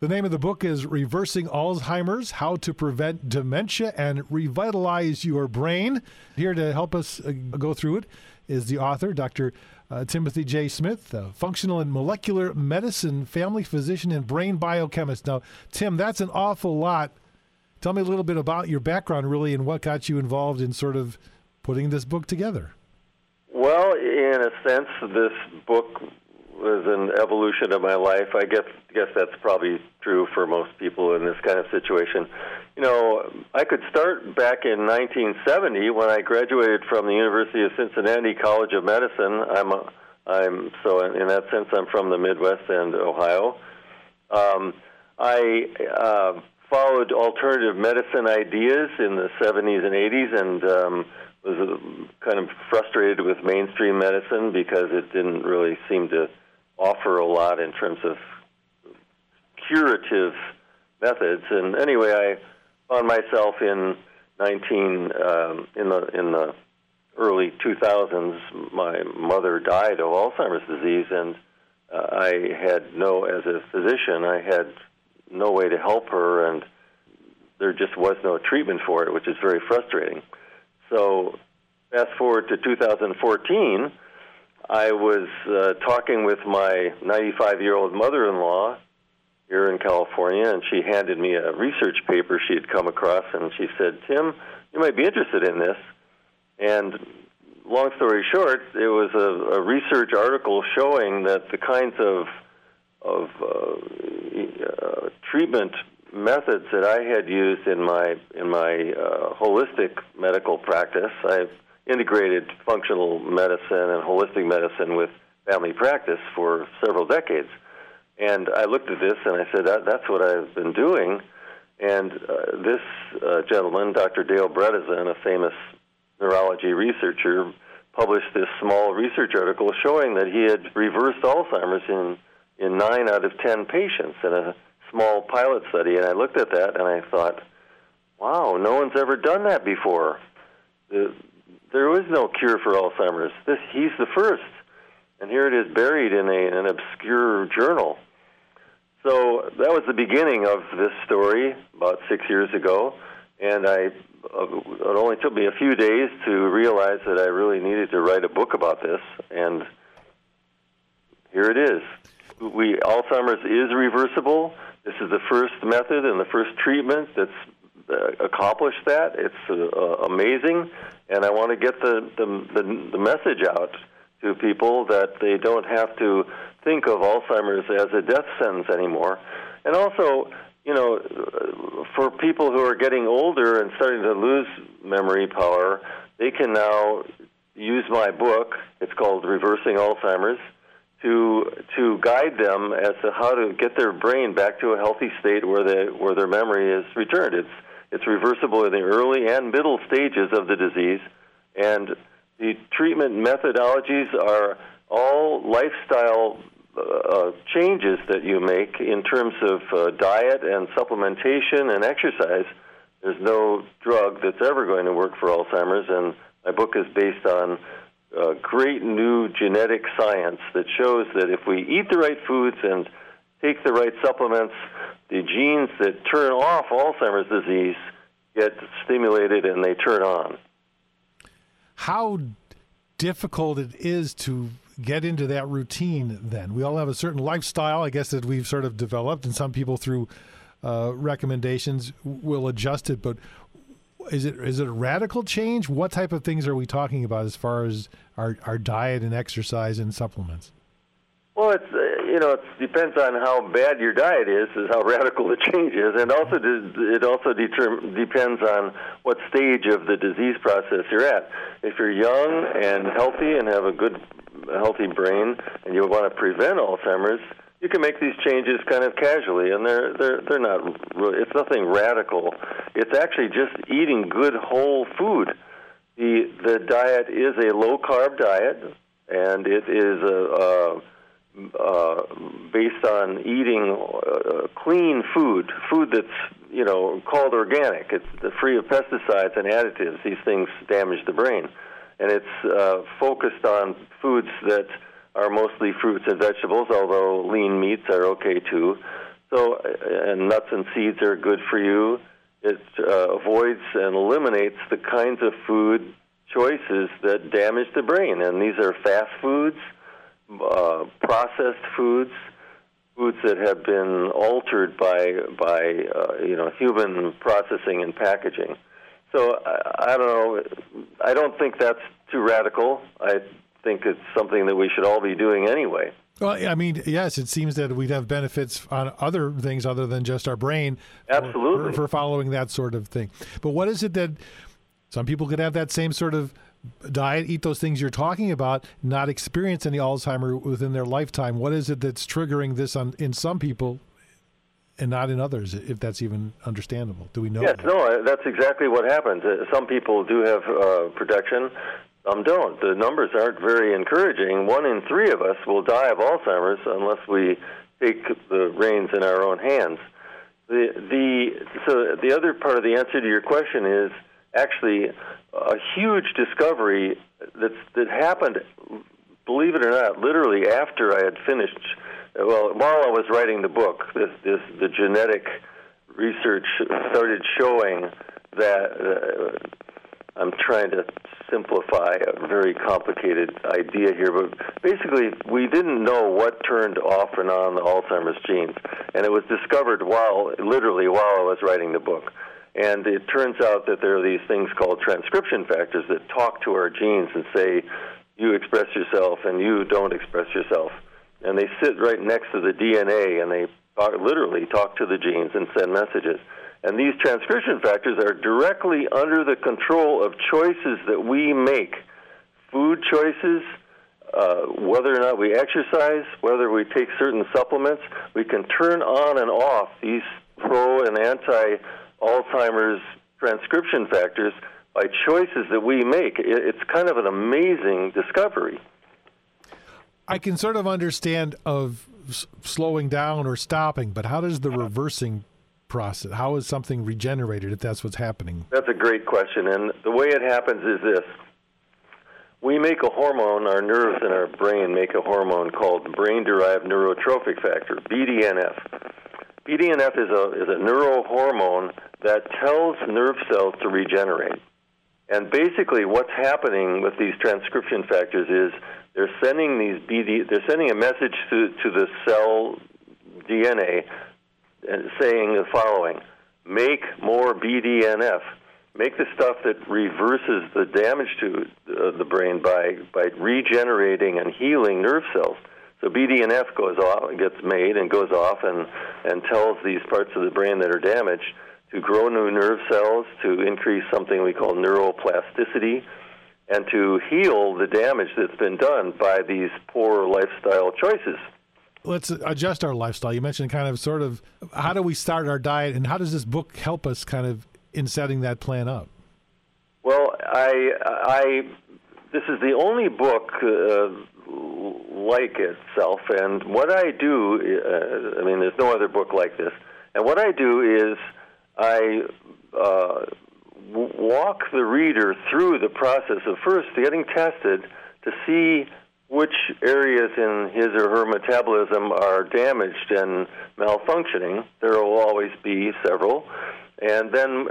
The name of the book is Reversing Alzheimer's, How to Prevent Dementia and Revitalize Your Brain. Here to help us go through it is the author, Dr. Timothy J. Smith, functional and molecular medicine, family physician, and brain biochemist. Now, Tim, that's an awful lot. Tell me a little bit about your background, really, and what got you involved in sort of putting this book together. Well, in a sense, this book was an evolution of my life. I guess that's probably true for most people in this kind of situation. You know, I could start back in 1970 when I graduated from the University of Cincinnati College of Medicine. So in that sense, I'm from the Midwest and Ohio. I followed alternative medicine ideas in the 70s and 80s and was kind of frustrated with mainstream medicine because it didn't really seem to offer a lot in terms of curative methods. And anyway, I found myself in the early 2000s. My mother died of Alzheimer's disease, and as a physician, I had no way to help her, and there just was no treatment for it, which is very frustrating. So fast forward to 2014, I was talking with my 95-year-old mother-in-law here in California, and she handed me a research paper she had come across, and she said, "Tim, you might be interested in this." And long story short, it was a research article showing that the kinds of treatment methods that I had used in my holistic medical practice. I've integrated functional medicine and holistic medicine with family practice for several decades. And I looked at this and I said, that's what I've been doing. And this gentleman, Dr. Dale Bredesen, a famous neurology researcher, published this small research article showing that he had reversed Alzheimer's in 9 out of 10 patients in a small pilot study. And I looked at that and I thought, wow, no one's ever done that before. There was no cure for Alzheimer's. He's the first. And here it is buried in an obscure journal. So that was the beginning of this story about 6 years ago. And it only took me a few days to realize that I really needed to write a book about this. And here it is. Alzheimer's is reversible. This is the first method and the first treatment that's accomplished that. It's amazing. And I want to get the message out to people that they don't have to think of Alzheimer's as a death sentence anymore. And also, you know, for people who are getting older and starting to lose memory power, they can now use my book. It's called Reversing Alzheimer's, to guide them as to how to get their brain back to a healthy state where their memory is returned. It's reversible in the early and middle stages of the disease, and the treatment methodologies are all lifestyle changes that you make in terms of diet and supplementation and exercise. There's no drug that's ever going to work for Alzheimer's, and my book is based on great new genetic science that shows that if we eat the right foods and take the right supplements, the genes that turn off Alzheimer's disease get stimulated and they turn on. How difficult it is to get into that routine then? We all have a certain lifestyle, I guess, that we've sort of developed, and some people through recommendations will adjust it, but is it a radical change? What type of things are we talking about as far as our diet and exercise and supplements? Well, it depends on how bad your diet is how radical the change is, and also it also depends on what stage of the disease process you're at. If you're young and healthy and have a good, healthy brain, and you want to prevent Alzheimer's, you can make these changes kind of casually, and they're not really, it's nothing radical. It's actually just eating good whole food. The diet is a low carb diet, and it is based on eating clean food that's called organic. It's free of pesticides and additives. These things damage the brain, and it's focused on foods that are mostly fruits and vegetables, although lean meats are okay too. So, and nuts and seeds are good for you. It avoids and eliminates the kinds of food choices that damage the brain, and these are fast foods, processed foods, foods that have been altered by human processing and packaging. So I don't know. I don't think that's too radical. I think it's something that we should all be doing anyway. Well, I mean, yes, it seems that we'd have benefits on other things other than just our brain. Absolutely. For following that sort of thing. But what is it that some people could have that same sort of diet, eat those things you're talking about, not experience any Alzheimer within their lifetime? What is it that's triggering this in some people and not in others, if that's even understandable? Do we know? Yes, no, that's exactly what happens. Some people do have protection. Some don't. The numbers aren't very encouraging. 1 in 3 of us will die of Alzheimer's unless we take the reins in our own hands. So the other part of the answer to your question is actually a huge discovery that happened, believe it or not, literally after I had finished. Well, while I was writing the book, the genetic research started showing that I'm trying to simplify a very complicated idea here, but basically we didn't know what turned off and on the Alzheimer's genes, and it was discovered literally while I was writing the book. And it turns out that there are these things called transcription factors that talk to our genes and say, you express yourself and you don't express yourself. And they sit right next to the DNA, and they literally talk to the genes and send messages. And these transcription factors are directly under the control of choices that we make. Food choices, whether or not we exercise, whether we take certain supplements, we can turn on and off these pro and anti-Alzheimer's transcription factors by choices that we make. It's kind of an amazing discovery. I can sort of understand of slowing down or stopping, but how does the reversing process, how is something regenerated if that's what's happening? That's a great question, and the way it happens is this. We make a hormone, our nerves in our brain make a hormone called brain-derived neurotrophic factor, BDNF. BDNF is a neurohormone that tells nerve cells to regenerate. And basically what's happening with these transcription factors is they're sending a message to the cell DNA and saying the following: make more BDNF. Make the stuff that reverses the damage to the brain by regenerating and healing nerve cells. So BDNF goes off, gets made and goes off and tells these parts of the brain that are damaged to grow new nerve cells, to increase something we call neuroplasticity, and to heal the damage that's been done by these poor lifestyle choices. Let's adjust our lifestyle. You mentioned kind of sort of how do we start our diet, and how does this book help us kind of in setting that plan up? Well, this is the only book like itself, and what I do, there's no other book like this, and what I do is I walk the reader through the process of first getting tested to see which areas in his or her metabolism are damaged and malfunctioning. There will always be several. And then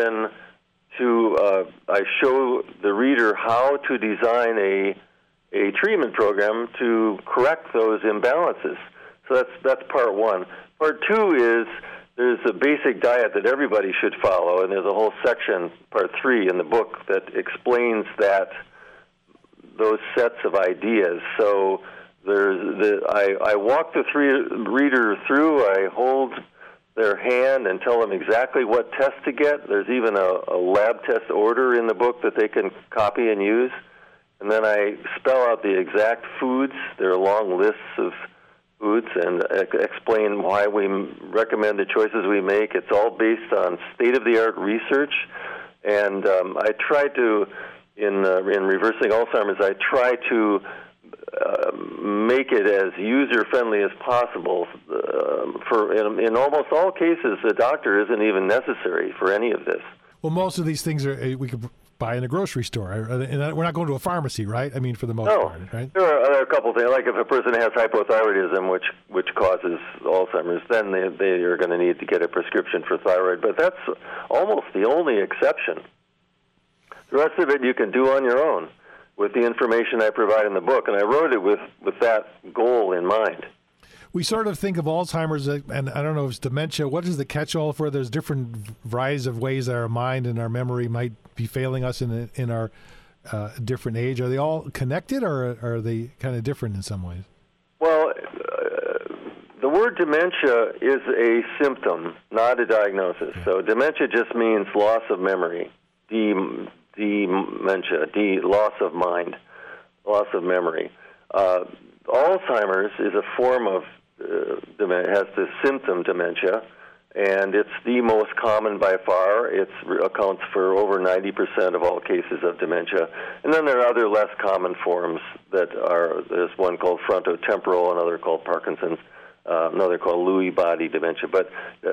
I show the reader how to design a treatment program to correct those imbalances. So that's part one. Part two is there's a basic diet that everybody should follow, and there's a whole section, part 3 in the book, that explains those sets of ideas. So I walk the reader through. I hold their hand and tell them exactly what test to get. There's even a lab test order in the book that they can copy and use. And then I spell out the exact foods. There are long lists of foods and explain why we recommend the choices we make. It's all based on state-of-the-art research. And I try to, in Reversing Alzheimer's, I try to make it as user-friendly as possible. In almost all cases, the doctor isn't even necessary for any of this. Well, most of these things we could buy in a grocery store. And we're not going to a pharmacy, right? I mean, for the most part, right? There are a couple of things. Like if a person has hypothyroidism, which causes Alzheimer's, then they are going to need to get a prescription for thyroid. But that's almost the only exception. The rest of it you can do on your own with the information I provide in the book. And I wrote it with that goal in mind. We sort of think of Alzheimer's, and I don't know if it's dementia. What is the catch-all for? There's different varieties of ways that our mind and our memory might be failing us in our different age. Are they all connected, or are they kind of different in some ways? Well, the word dementia is a symptom, not a diagnosis. Okay. So dementia just means loss of memory, dementia, loss of mind, loss of memory. Alzheimer's is a form of has the symptom dementia, and it's the most common by far. It accounts for over 90% of all cases of dementia. And then there are other less common forms there's one called frontotemporal, another called Parkinson's, another called Lewy body dementia. But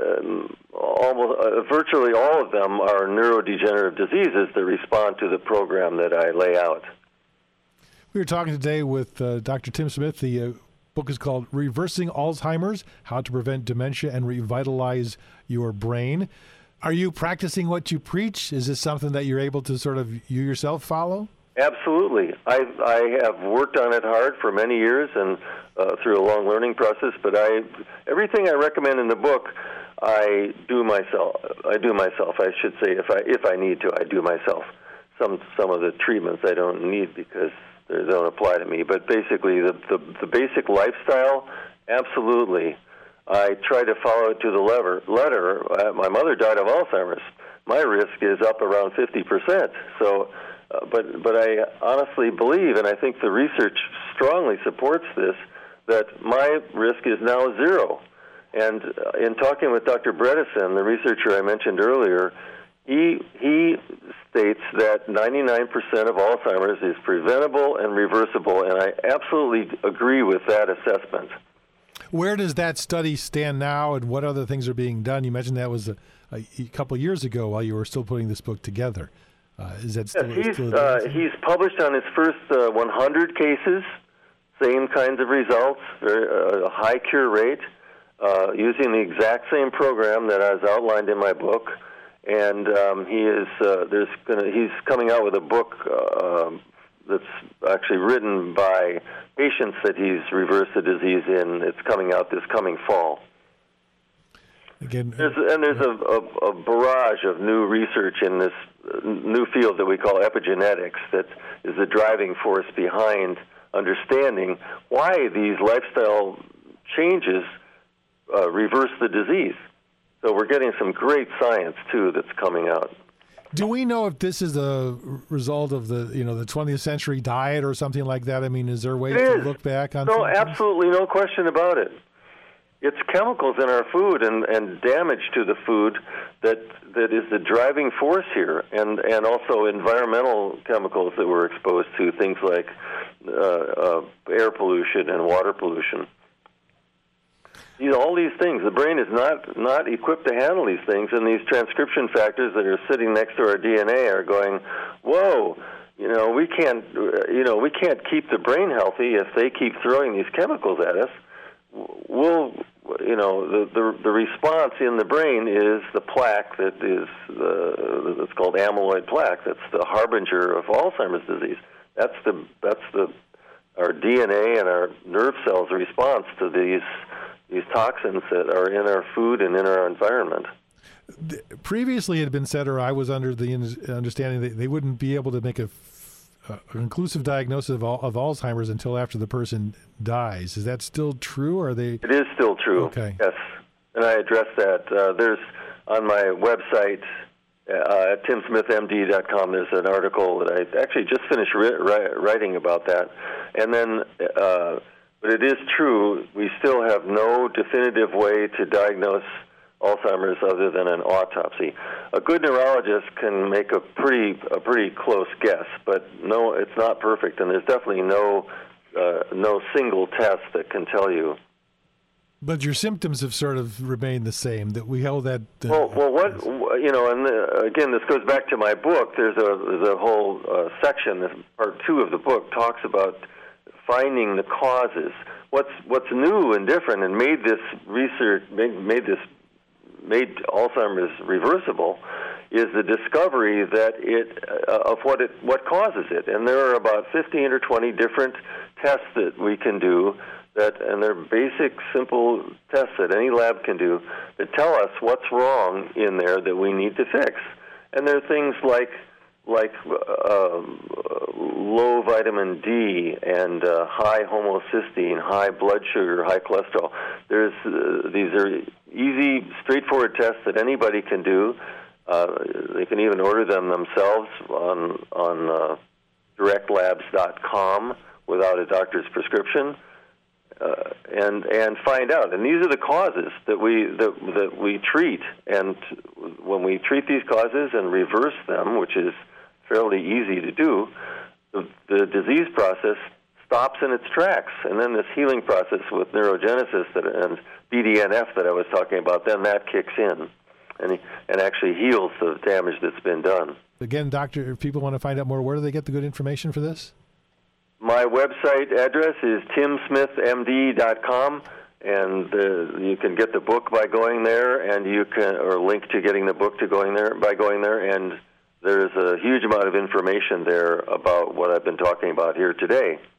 virtually all of them are neurodegenerative diseases that respond to the program that I lay out. We were talking today with Dr. Tim Smith. The book is called Reversing Alzheimer's, How to Prevent Dementia and Revitalize Your Brain. Are you practicing what you preach? Is this something that you're able to sort of you yourself follow? Absolutely. I have worked on it hard for many years and through a long learning process, but everything I recommend in the book, I do myself. I should say, if I need to, I do myself. Some of the treatments I don't need because they don't apply to me. But basically, the basic lifestyle, absolutely. I try to follow it to the letter. My mother died of Alzheimer's. My risk is up around 50%. So, but I honestly believe, and I think the research strongly supports this, that my risk is now zero. And in talking with Dr. Bredesen, the researcher I mentioned earlier, he states that 99% of Alzheimer's is preventable and reversible, and I absolutely agree with that assessment. Where does that study stand now, and what other things are being done? You mentioned that was a couple of years ago while you were still putting this book together. Is that still? He's published on his first 100 cases, same kinds of results, a high cure rate, using the exact same program that I was outlined in my book. And he's coming out with a book that's actually written by patients that he's reversed the disease in. It's coming out this coming fall. Again, there's a barrage of new research in this new field that we call epigenetics that is the driving force behind understanding why these lifestyle changes reverse the disease. So we're getting some great science, too, that's coming out. Do we know if this is a result of the 20th century diet or something like that? I mean, is there a way to look back on No, absolutely no question about it. It's chemicals in our food and damage to the food that is the driving force here, and also environmental chemicals that we're exposed to, things like air pollution and water pollution. All these things. The brain is not equipped to handle these things, and these transcription factors that are sitting next to our DNA are going, whoa, we can't keep the brain healthy if they keep throwing these chemicals at us. The response in the brain is the plaque that's called amyloid plaque. That's the harbinger of Alzheimer's disease. That's our DNA and our nerve cells' response to these toxins that are in our food and in our environment. Previously, it had been said, or I was under the understanding that they wouldn't be able to make a conclusive diagnosis of Alzheimer's until after the person dies. Is that still true? Or are they? It is still true. Okay. Yes, and I address that. There's on my website at timsmithmd.com. There's an article that I actually just finished writing about that, and then. But it is true, we still have no definitive way to diagnose Alzheimer's other than an autopsy. A good neurologist can make a pretty close guess, but no, it's not perfect, and there's definitely no single test that can tell you. But your symptoms have sort of remained the same. That we held that. Again, this goes back to my book. There's a whole section. Part 2 of the book talks about finding the causes. What's new and different, and made this research made Alzheimer's reversible, is the discovery that what causes it. And there are about 15 or 20 different tests that we can do. And they're basic, simple tests that any lab can do that tell us what's wrong in there that we need to fix. And there are things like low vitamin D and high homocysteine, high blood sugar, high cholesterol. These are easy, straightforward tests that anybody can do. They can even order them themselves on directlabs.com without a doctor's prescription. And find out. And these are the causes that we treat. And when we treat these causes and reverse them, which is fairly easy to do, the disease process stops in its tracks. And then this healing process with neurogenesis and BDNF that I was talking about, then that kicks in and actually heals the damage that's been done. Again, doctor, if people want to find out more, where do they get the good information for this? My website address is timsmithmd.com, and you can get the book by going there, and or link to getting the book by going there, and there's a huge amount of information there about what I've been talking about here today.